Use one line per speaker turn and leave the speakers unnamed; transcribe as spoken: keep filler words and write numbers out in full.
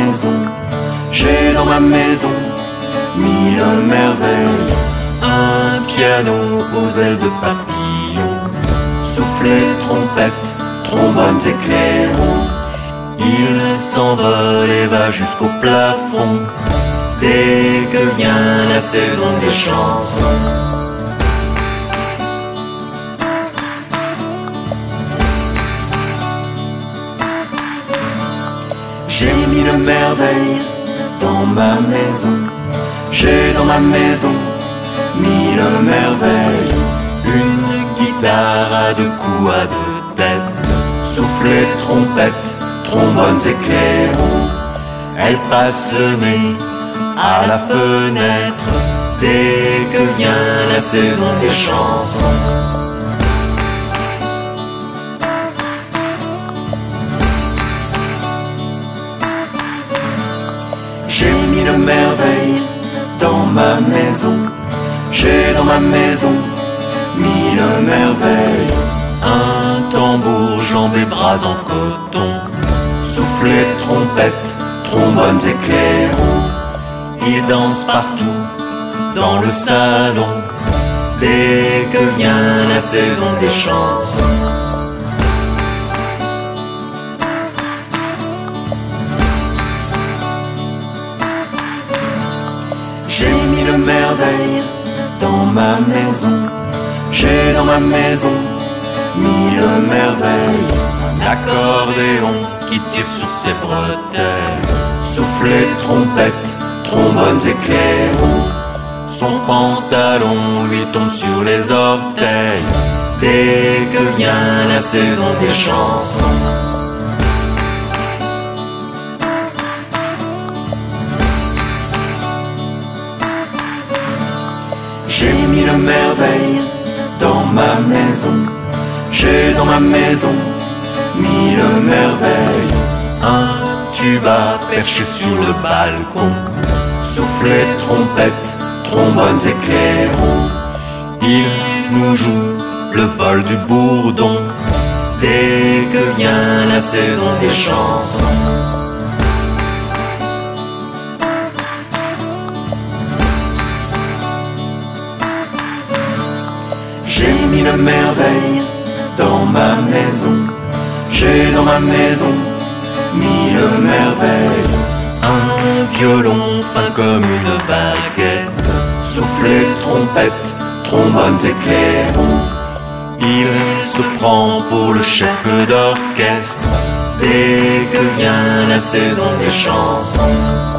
maison, j'ai dans ma maison mille merveilles. Un piano aux ailes de papillon, soufflet, trompette, trombones et clairons. Il s'envole et va jusqu'au plafond dès que vient la saison des chansons. J'ai mille merveilles dans ma maison, j'ai dans ma maison mille merveilles. Une guitare à deux coups à deux têtes, soufflet, trompette, trombones et clairons. Elle passe le nez à la fenêtre dès que vient la saison des chansons. J'ai mille merveilles dans ma maison, j'ai dans ma maison mille merveilles. Un tambour, jambes et bras en coton, soufflet, trompette, trombones et clairons. Il danse partout dans le salon dès que vient la saison des chansons. J'ai mille merveilles dans ma maison, j'ai dans ma maison mille merveilles. Un accordéon qui tire sur ses bretelles, soufflet, trompette, trombones et clairons. Son pantalon lui tombe sur les orteils dès que vient la saison des chansons. J'ai mille merveilles dans ma maison, j'ai dans ma maison mille merveilles. Un tuba perché sur le balcon, soufflet, trompette, trombones et clairons. Il nous joue le vol du bourdon dès que vient la saison des chansons. J'ai mille merveilles dans ma maison, j'ai dans ma maison mille merveilles. Un violon fin comme une baguette, soufflet, trompette, trombones et clairons. Il se prend pour le chef d'orchestre dès que vient la saison des chansons.